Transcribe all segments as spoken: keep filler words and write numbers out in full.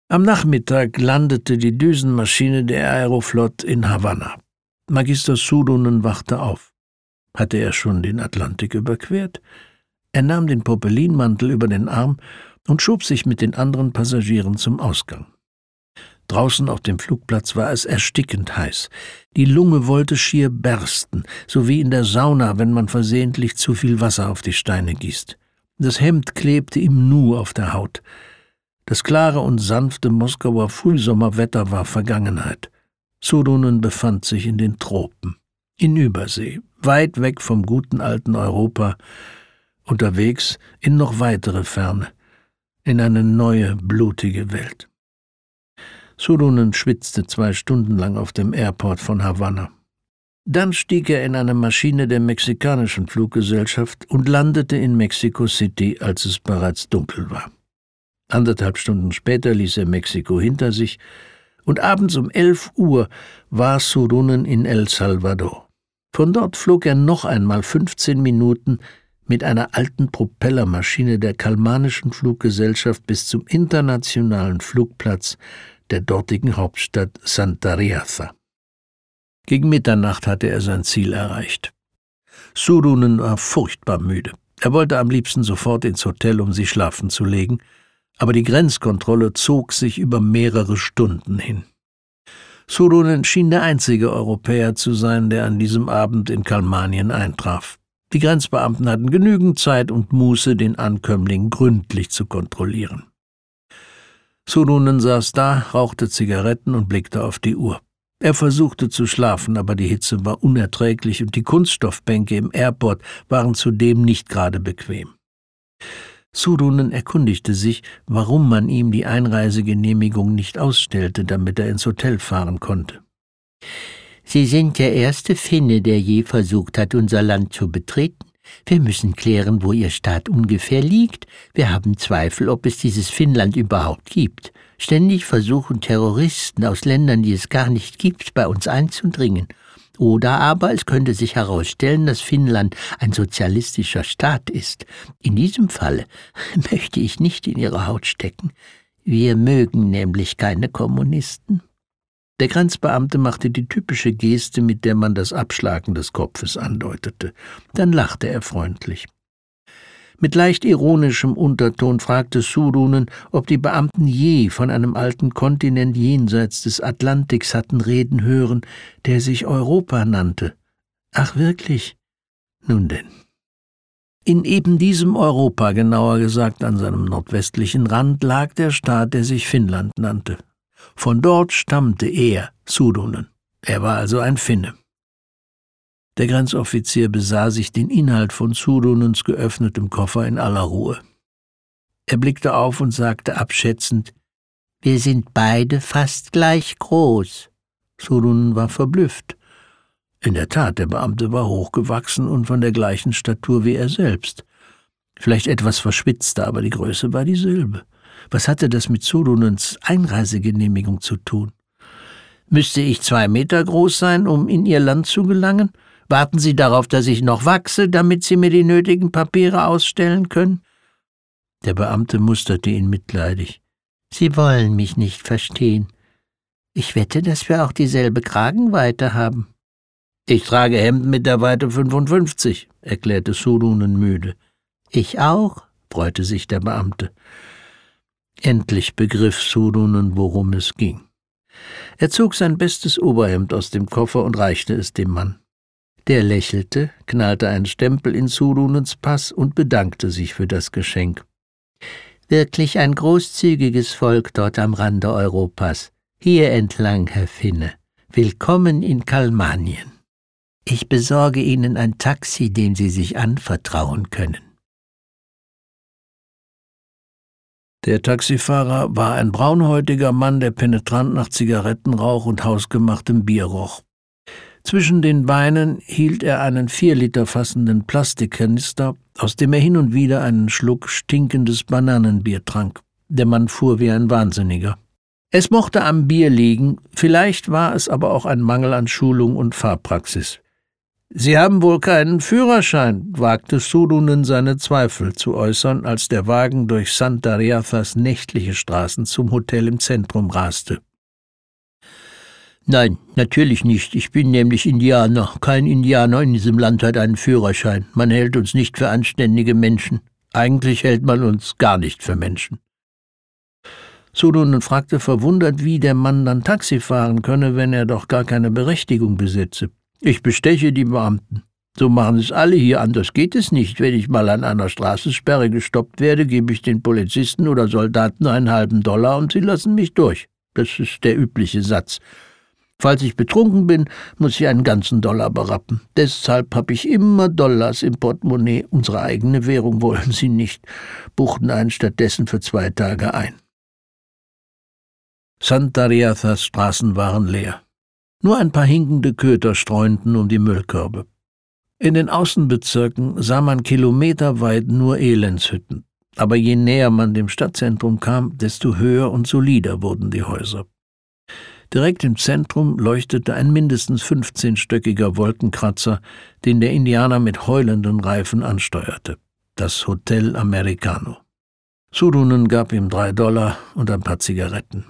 Am Nachmittag landete die Düsenmaschine der Aeroflot in Havanna. Magister Sudhunen wachte auf. Hatte er schon den Atlantik überquert? Er nahm den Poppelinmantel über den Arm und schob sich mit den anderen Passagieren zum Ausgang. Draußen auf dem Flugplatz war es erstickend heiß. Die Lunge wollte schier bersten, so wie in der Sauna, wenn man versehentlich zu viel Wasser auf die Steine gießt. Das Hemd klebte ihm nur auf der Haut. Das klare und sanfte Moskauer Frühsommerwetter war Vergangenheit. Sudhunen befand sich in den Tropen, in Übersee, weit weg vom guten alten Europa, unterwegs in noch weitere Ferne, in eine neue, blutige Welt. Sudhunen schwitzte zwei Stunden lang auf dem Airport von Havanna. Dann stieg er in eine Maschine der mexikanischen Fluggesellschaft und landete in Mexico City, als es bereits dunkel war. Anderthalb Stunden später ließ er Mexiko hinter sich, und abends um elf Uhr war Sudhunen in El Salvador. Von dort flog er noch einmal fünfzehn Minuten mit einer alten Propellermaschine der Kalmanischen Fluggesellschaft bis zum internationalen Flugplatz der dortigen Hauptstadt Santa Riaza. Gegen Mitternacht hatte er sein Ziel erreicht. Sudhunen war furchtbar müde. Er wollte am liebsten sofort ins Hotel, um sich schlafen zu legen, aber die Grenzkontrolle zog sich über mehrere Stunden hin. Sudhunen schien der einzige Europäer zu sein, der an diesem Abend in Kalmanien eintraf. Die Grenzbeamten hatten genügend Zeit und Muße, den Ankömmling gründlich zu kontrollieren. Sudhunen saß da, rauchte Zigaretten und blickte auf die Uhr. Er versuchte zu schlafen, aber die Hitze war unerträglich und die Kunststoffbänke im Airport waren zudem nicht gerade bequem. Sudhunen erkundigte sich, warum man ihm die Einreisegenehmigung nicht ausstellte, damit er ins Hotel fahren konnte. »Sie sind der erste Finne, der je versucht hat, unser Land zu betreten. Wir müssen klären, wo Ihr Staat ungefähr liegt. Wir haben Zweifel, ob es dieses Finnland überhaupt gibt. Ständig versuchen Terroristen aus Ländern, die es gar nicht gibt, bei uns einzudringen. Oder aber es könnte sich herausstellen, dass Finnland ein sozialistischer Staat ist. In diesem Falle möchte ich nicht in Ihre Haut stecken. Wir mögen nämlich keine Kommunisten.« Der Grenzbeamte machte die typische Geste, mit der man das Abschlagen des Kopfes andeutete. Dann lachte er freundlich. Mit leicht ironischem Unterton fragte Sudhunen, ob die Beamten je von einem alten Kontinent jenseits des Atlantiks hatten reden hören, der sich Europa nannte. »Ach wirklich? Nun denn.« In eben diesem Europa, genauer gesagt an seinem nordwestlichen Rand, lag der Staat, der sich Finnland nannte. Von dort stammte er, Sudhunen. Er war also ein Finne. Der Grenzoffizier besah sich den Inhalt von Sudhunens geöffnetem Koffer in aller Ruhe. Er blickte auf und sagte abschätzend, »Wir sind beide fast gleich groß.« Sudhunen war verblüfft. In der Tat, der Beamte war hochgewachsen und von der gleichen Statur wie er selbst. Vielleicht etwas verschwitzter, aber die Größe war dieselbe. Was hatte das mit Sudhunens Einreisegenehmigung zu tun? »Müsste ich zwei Meter groß sein, um in Ihr Land zu gelangen? Warten Sie darauf, dass ich noch wachse, damit Sie mir die nötigen Papiere ausstellen können?« Der Beamte musterte ihn mitleidig. »Sie wollen mich nicht verstehen. Ich wette, dass wir auch dieselbe Kragenweite haben.« »Ich trage Hemden mit der Weite fünfundfünfzig«, erklärte Sudhunen müde. »Ich auch«, freute sich der Beamte. Endlich begriff Sudhunen, worum es ging. Er zog sein bestes Oberhemd aus dem Koffer und reichte es dem Mann. Der lächelte, knallte einen Stempel in Sudhunens Pass und bedankte sich für das Geschenk. »Wirklich ein großzügiges Volk dort am Rande Europas. Hier entlang, Herr Finne. Willkommen in Kalmanien. Ich besorge Ihnen ein Taxi, dem Sie sich anvertrauen können.« Der Taxifahrer war ein braunhäutiger Mann, der penetrant nach Zigarettenrauch und hausgemachtem Bier roch. Zwischen den Beinen hielt er einen vier Liter fassenden Plastikkanister, aus dem er hin und wieder einen Schluck stinkendes Bananenbier trank. Der Mann fuhr wie ein Wahnsinniger. Es mochte am Bier liegen, vielleicht war es aber auch ein Mangel an Schulung und Fahrpraxis. »Sie haben wohl keinen Führerschein«, wagte Surunen seine Zweifel zu äußern, als der Wagen durch Santa Riathas nächtliche Straßen zum Hotel im Zentrum raste. »Nein, natürlich nicht. Ich bin nämlich Indianer. Kein Indianer in diesem Land hat einen Führerschein. Man hält uns nicht für anständige Menschen. Eigentlich hält man uns gar nicht für Menschen.« Surunen fragte verwundert, wie der Mann dann Taxi fahren könne, wenn er doch gar keine Berechtigung besitze. »Ich besteche die Beamten. So machen es alle hier, anders geht es nicht. Wenn ich mal an einer Straßensperre gestoppt werde, gebe ich den Polizisten oder Soldaten einen halben Dollar und sie lassen mich durch. Das ist der übliche Satz. Falls ich betrunken bin, muss ich einen ganzen Dollar berappen. Deshalb habe ich immer Dollars im Portemonnaie. Unsere eigene Währung wollen sie nicht, buchten einen stattdessen für zwei Tage ein.« Santa Riathas Straßen waren leer. Nur ein paar hinkende Köter streunten um die Müllkörbe. In den Außenbezirken sah man kilometerweit nur Elendshütten. Aber je näher man dem Stadtzentrum kam, desto höher und solider wurden die Häuser. Direkt im Zentrum leuchtete ein mindestens fünfzehnstöckiger Wolkenkratzer, den der Indianer mit heulenden Reifen ansteuerte. Das Hotel Americano. Surunen gab ihm drei Dollar und ein paar Zigaretten.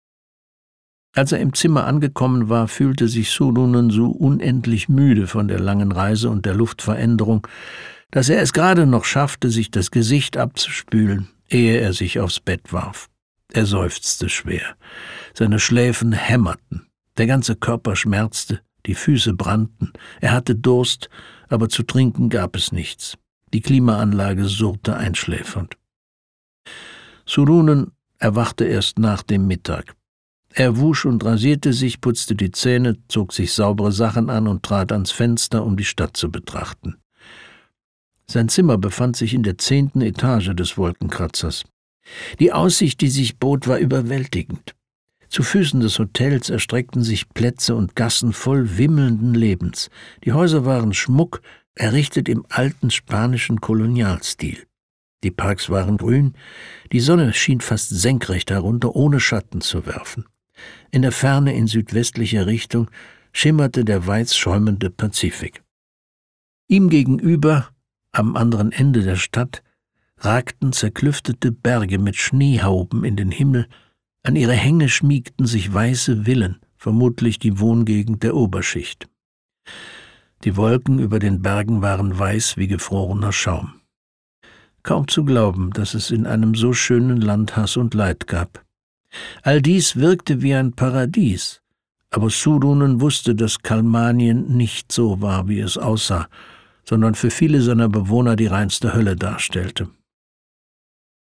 Als er im Zimmer angekommen war, fühlte sich Surunen so unendlich müde von der langen Reise und der Luftveränderung, dass er es gerade noch schaffte, sich das Gesicht abzuspülen, ehe er sich aufs Bett warf. Er seufzte schwer. Seine Schläfen hämmerten, der ganze Körper schmerzte, die Füße brannten. Er hatte Durst, aber zu trinken gab es nichts. Die Klimaanlage surrte einschläfernd. Surunen erwachte erst nach dem Mittag. Er wusch und rasierte sich, putzte die Zähne, zog sich saubere Sachen an und trat ans Fenster, um die Stadt zu betrachten. Sein Zimmer befand sich in der zehnten Etage des Wolkenkratzers. Die Aussicht, die sich bot, war überwältigend. Zu Füßen des Hotels erstreckten sich Plätze und Gassen voll wimmelnden Lebens. Die Häuser waren Schmuck, errichtet im alten spanischen Kolonialstil. Die Parks waren grün, die Sonne schien fast senkrecht herunter, ohne Schatten zu werfen. In der Ferne in südwestlicher Richtung schimmerte der weiß schäumende Pazifik. Ihm gegenüber, am anderen Ende der Stadt, ragten zerklüftete Berge mit Schneehauben in den Himmel, an ihre Hänge schmiegten sich weiße Villen, vermutlich die Wohngegend der Oberschicht. Die Wolken über den Bergen waren weiß wie gefrorener Schaum. Kaum zu glauben, dass es in einem so schönen Land Hass und Leid gab. All dies wirkte wie ein Paradies, aber Surunen wusste, dass Kalmanien nicht so war, wie es aussah, sondern für viele seiner Bewohner die reinste Hölle darstellte.